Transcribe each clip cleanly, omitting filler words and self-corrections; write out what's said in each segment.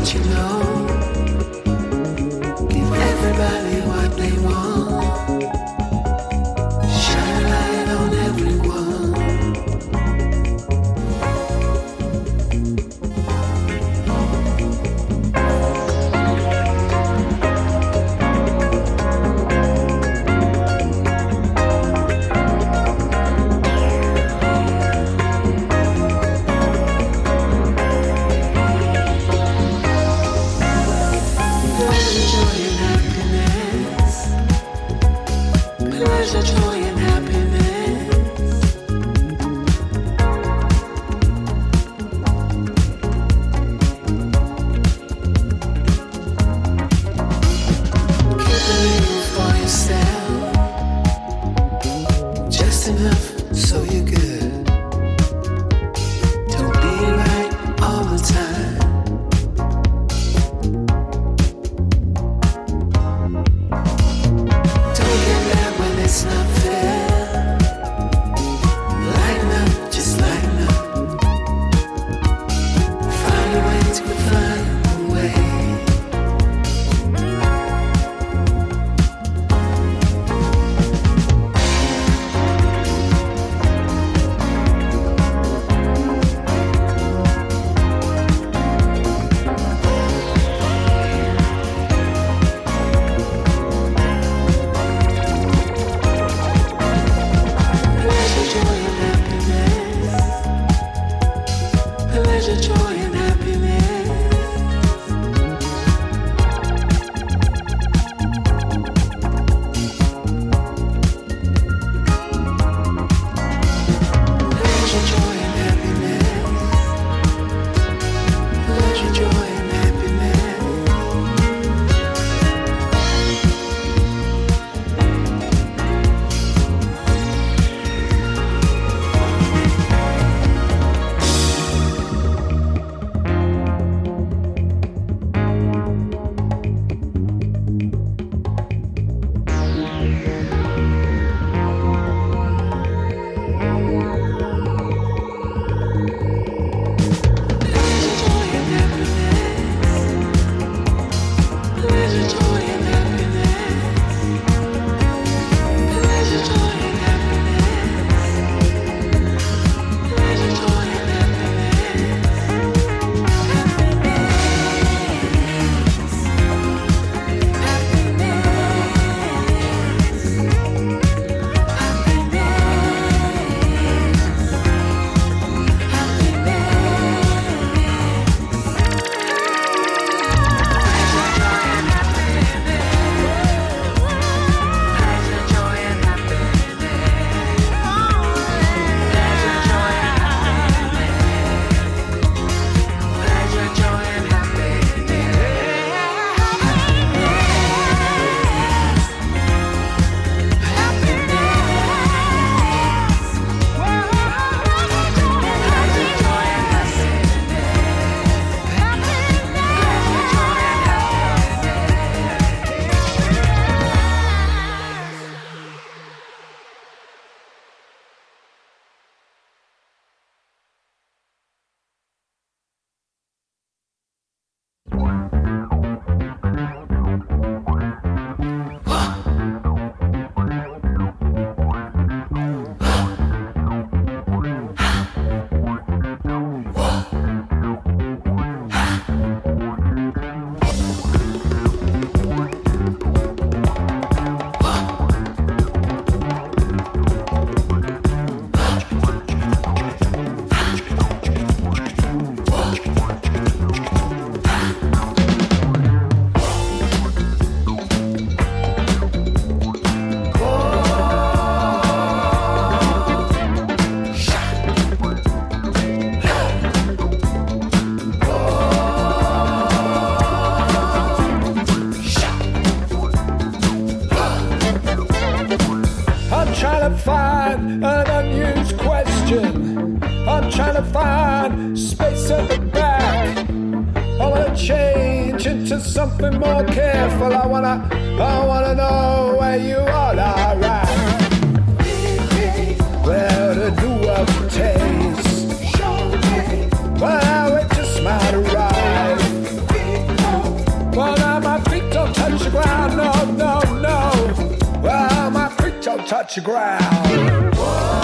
Something more careful. I wanna know where you are, alright. Where to do up taste. Well, I wait just might arrive. touch the ground.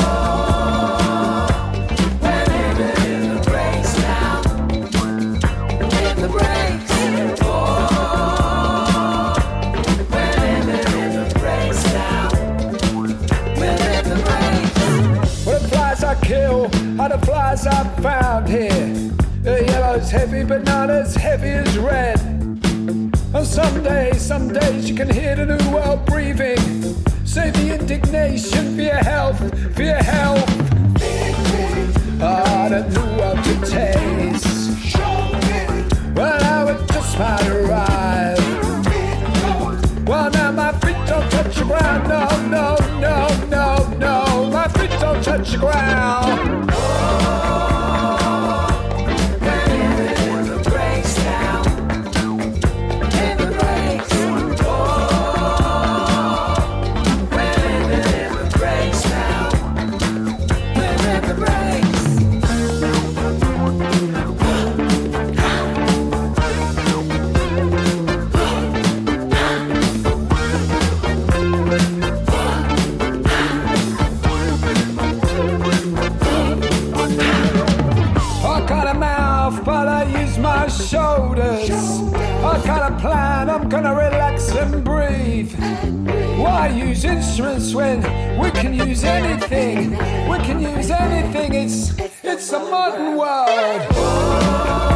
Kill are the flies I found here. The yellow's heavy but not as heavy as red. And some days you can hear the new world breathing. Save the indignation for your health, for your health. Ah, the new world to taste. Well, now it just might arrive. Well, now my feet don't touch the ground. No, no, no, no, no. My feet don't touch the ground. Shoulders. I got a plan, I'm gonna relax and breathe. Why use instruments when we can use anything? We can use anything, it's a modern world.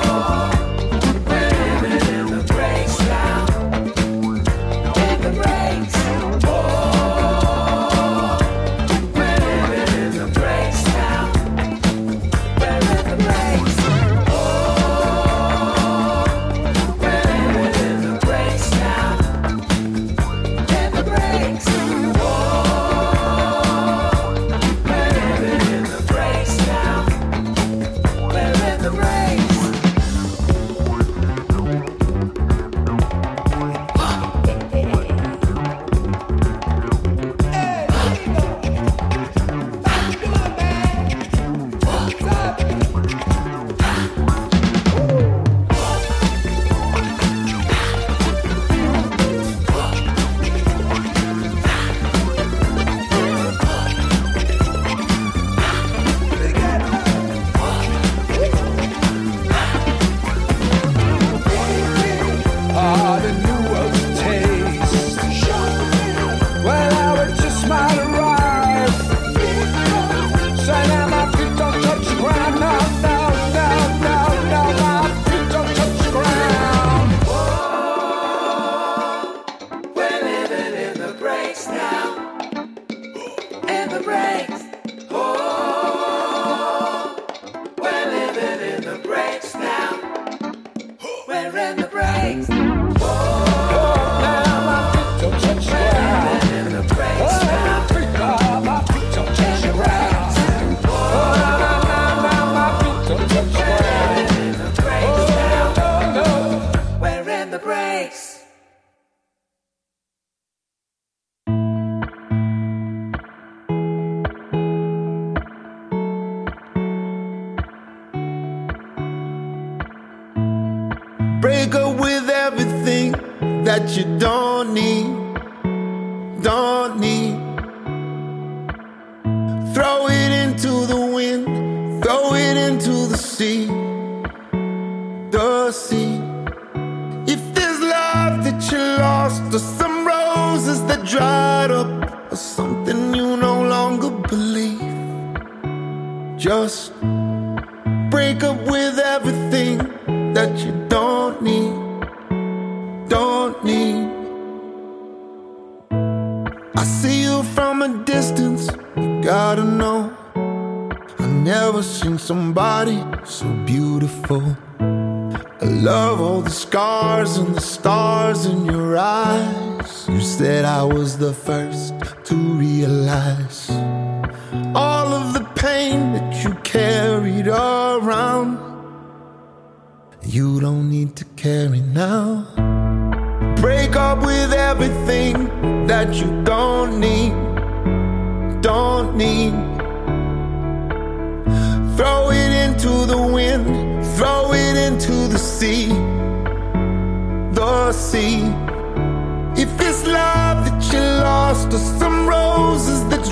Break up with everything that you don't need, don't need. Throw it into the wind, throw it into the sea, the sea. If there's love that you lost, or some roses that dried up, or something you no longer believe, just break up with everything that you don't need, don't need. I see you from a distance, you gotta know, I've never seen somebody so beautiful. I love all the scars and the stars in your eyes. You said I was the first to realize all of the pain that you carried around. You don't need to carry now. Break up with everything that you don't need, don't need. Throw it into the wind, throw it into the sea, the sea. If it's love that you lost, or some roses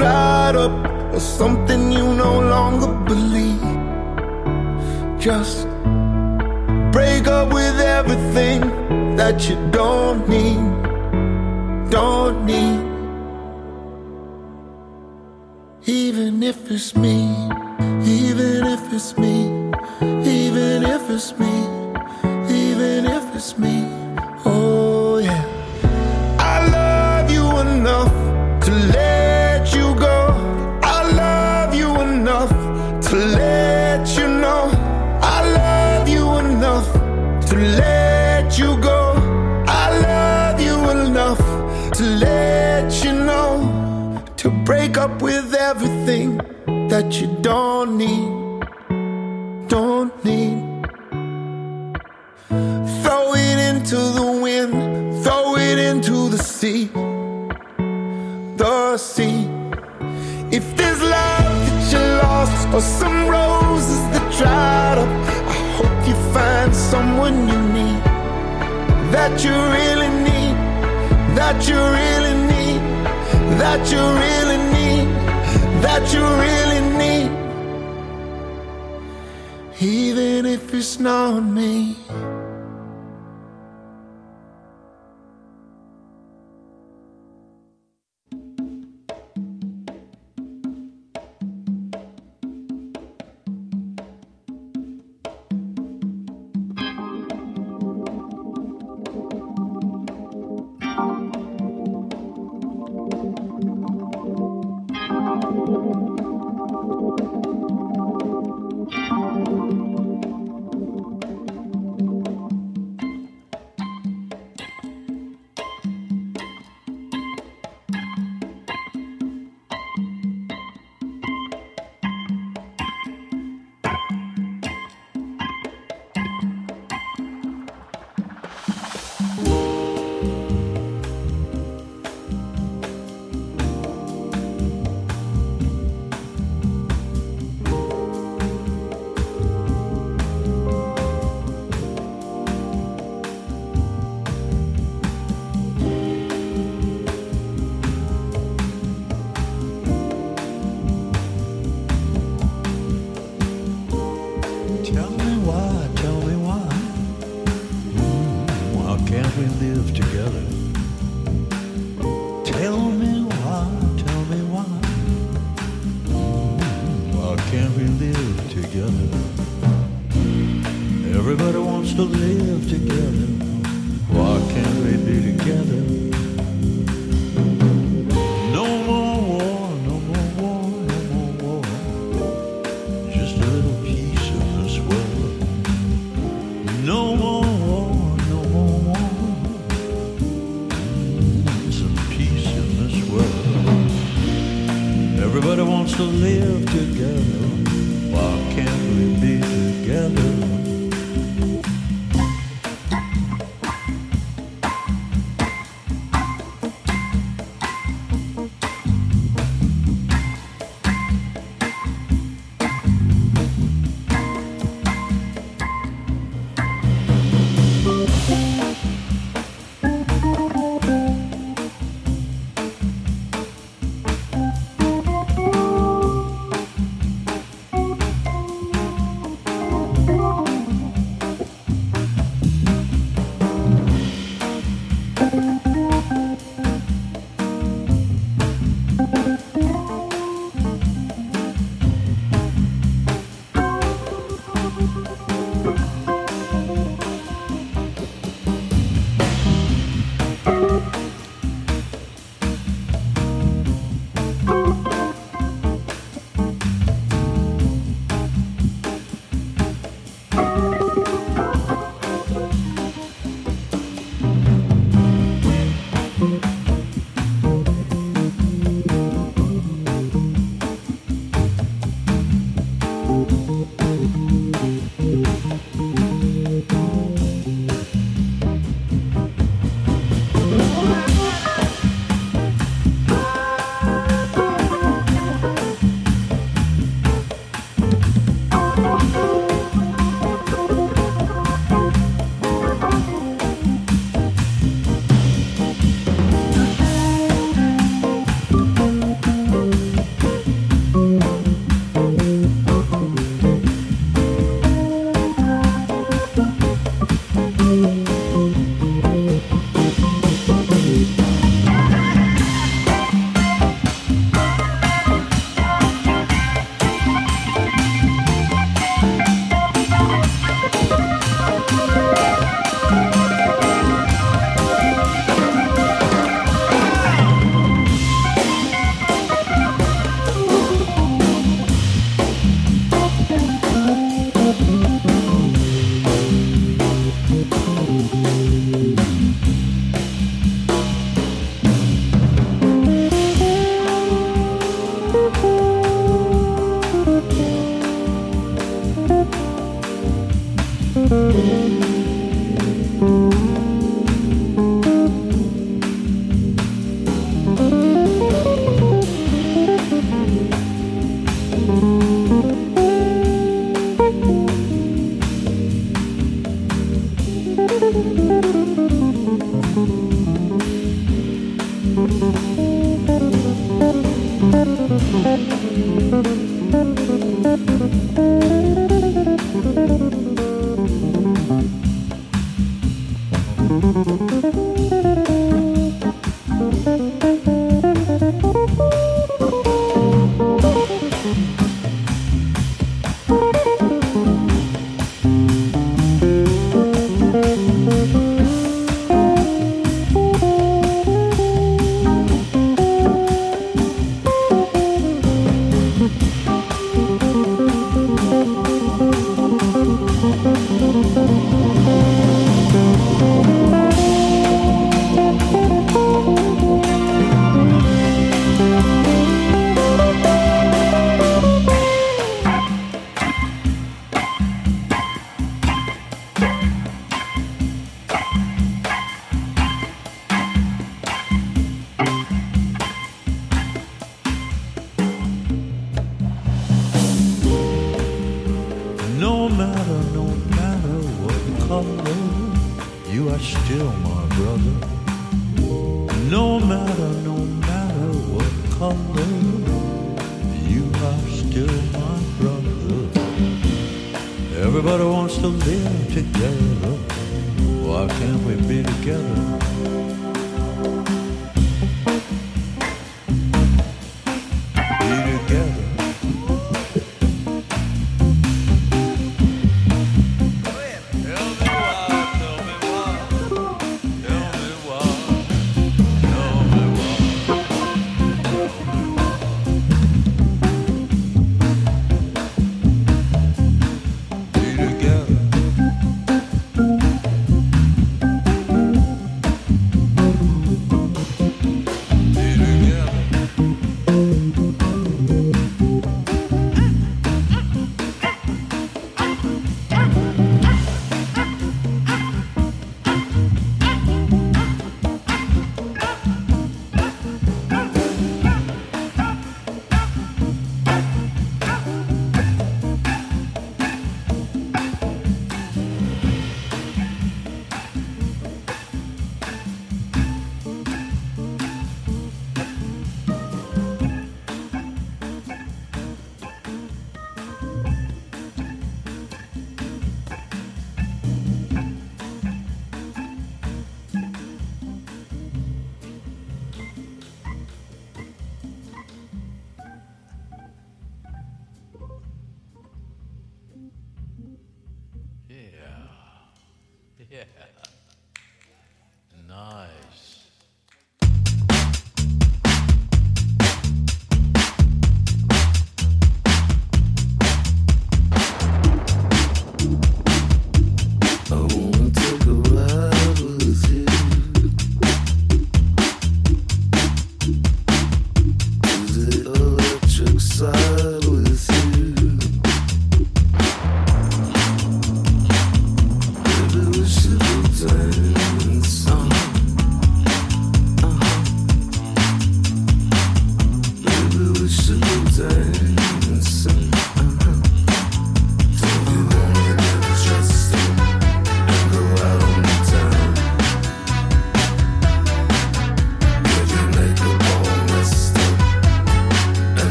dried up, or something you no longer believe. Just break up with everything that you don't need, don't need. Even if it's me, even if it's me, even if it's me, even if it's me, oh yeah. I love you enough to let you go. I love you enough to let you know. I love you enough to let you go. I love you enough to let you know. To break up with everything that you don't need, don't need. Throw it into the wind, throw it into the sea, the sea. If there's love that you lost, or some roses that dried up, I hope you find someone you need, that you really need, that you really need, that you really need, that you really need. Even if it's not me.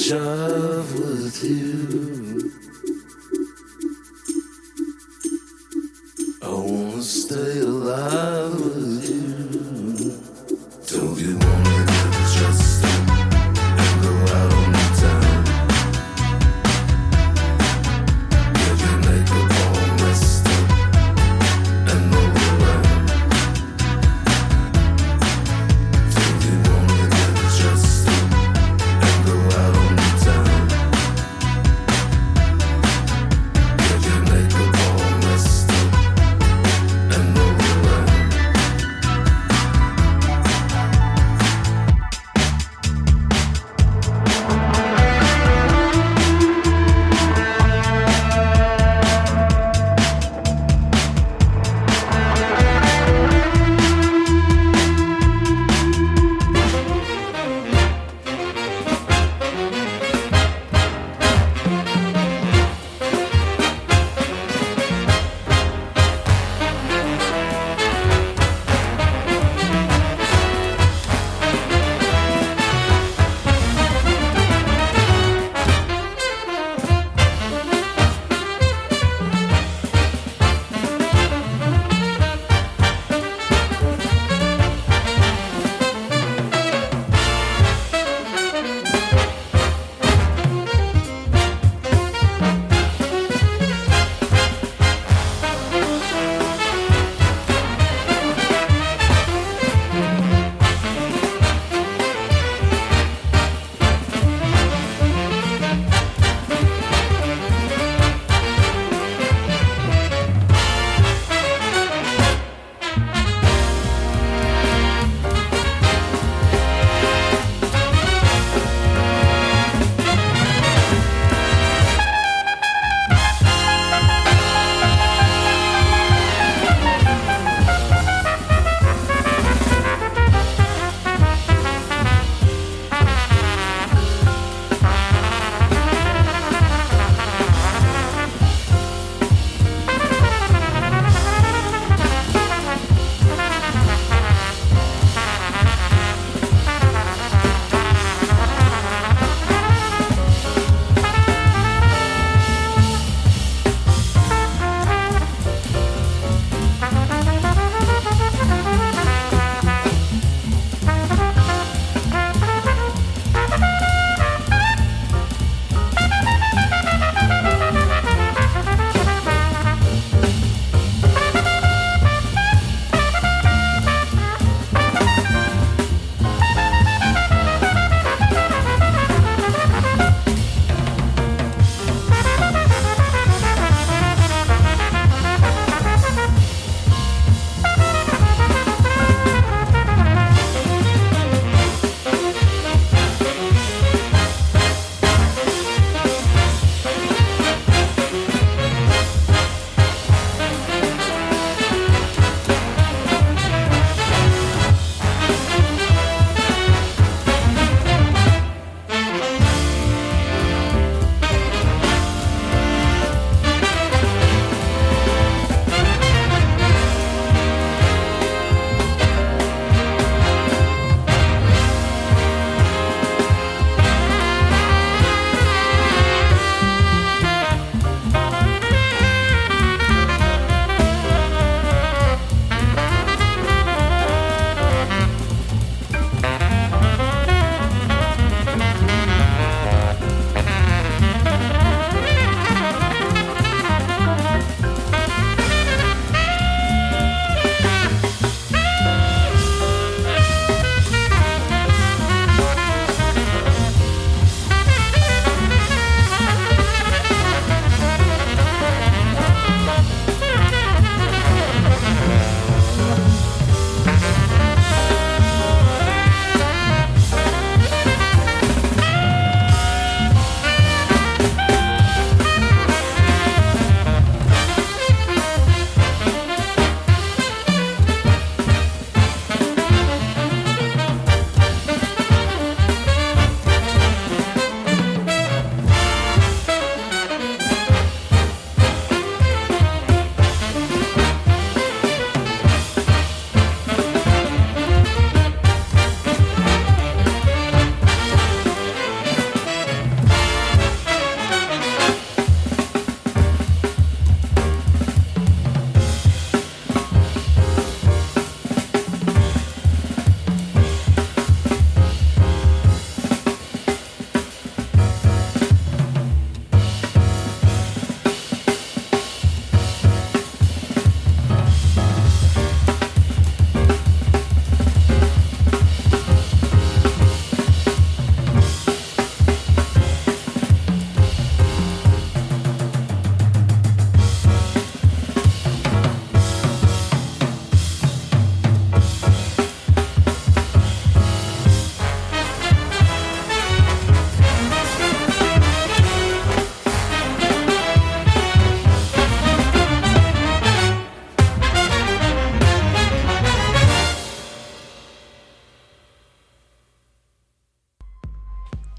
jive with you. I wanna stay alive with you. Don't you wanna get dressed up and go out on the town? Get your makeup all messed up and roll around. Don't you wanna get dressed up and go out on the town?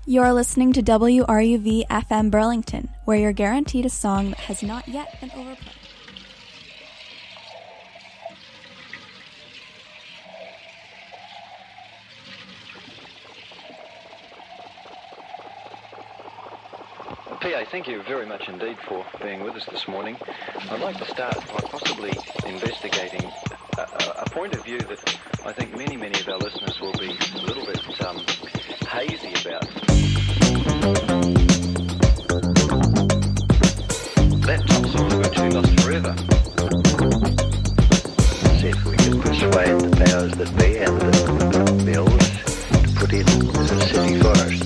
You're listening to WRUV FM Burlington, where you're guaranteed a song that has not yet been overplayed. PA, thank you very much indeed for being with us this morning. I'd like to start by possibly investigating a point of view that I think many of our listeners will be a little bit hazy about. That top song is going to be lost forever. See if we can persuade the powers that be and the mills to put in the city forest.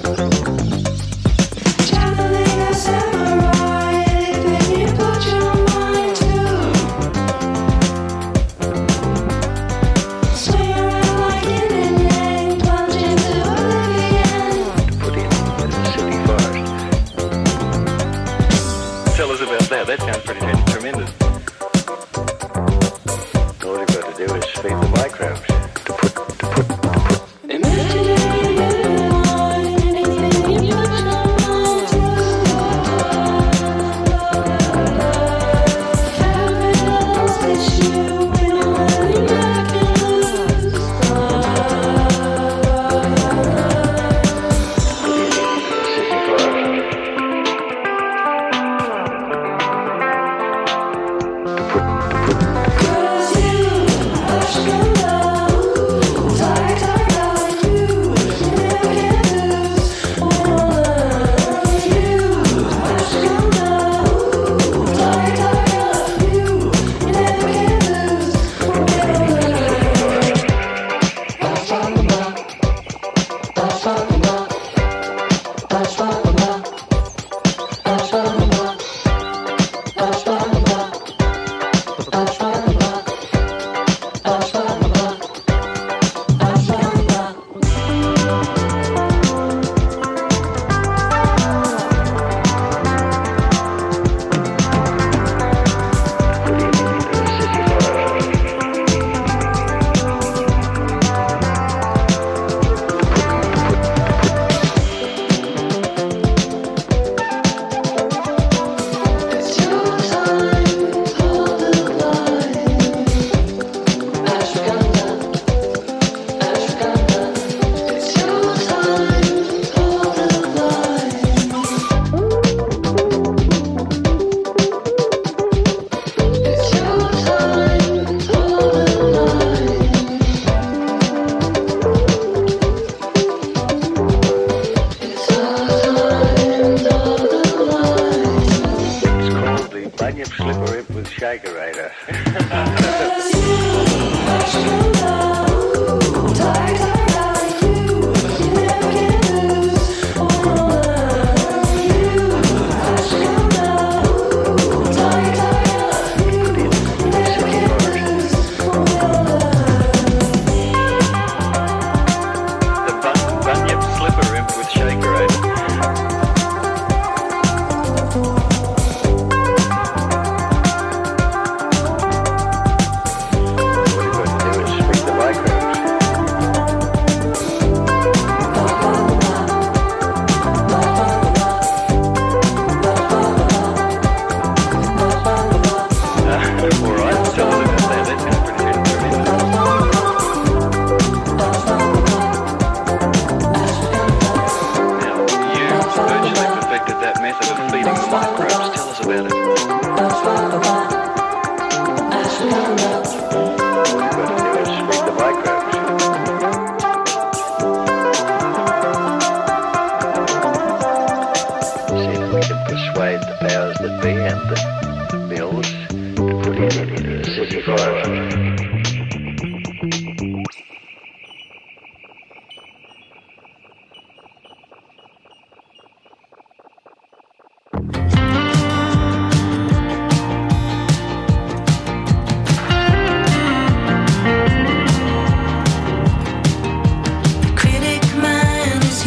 That sounds pretty tremendous. All you've got to do is feed the microbes to put.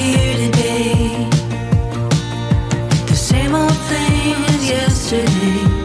Same old thing as yesterday.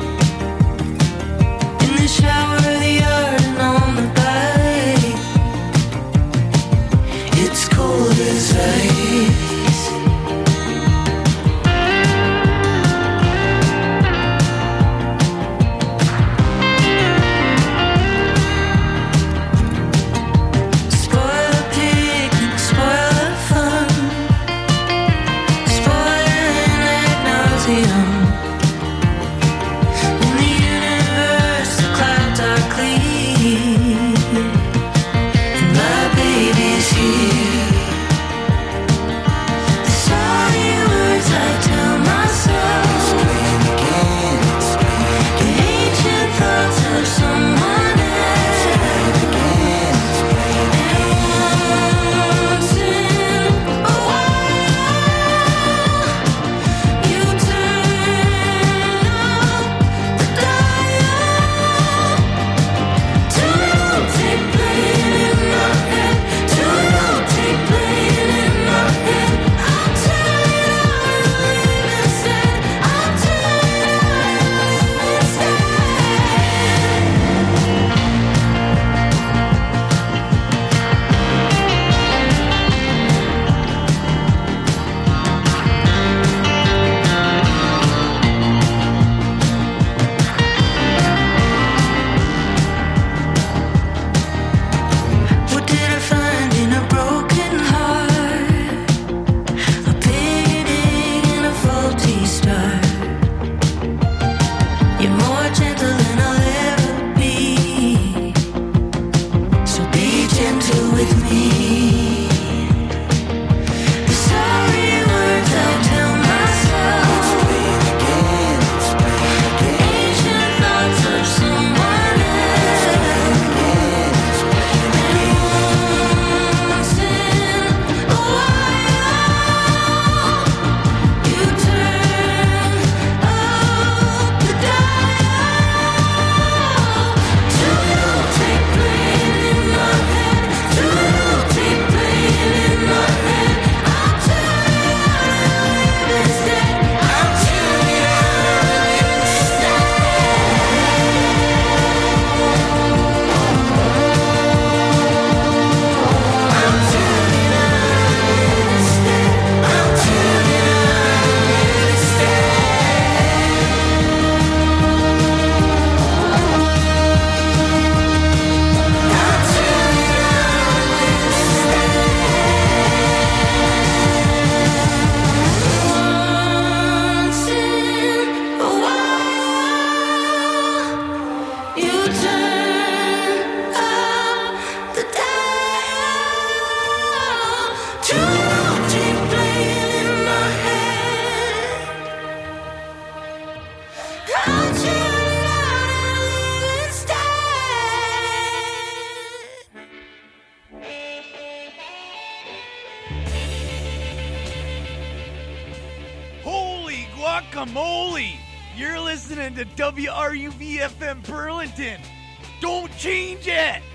Guacamole! You're listening to WRUV-FM Burlington. Don't change it!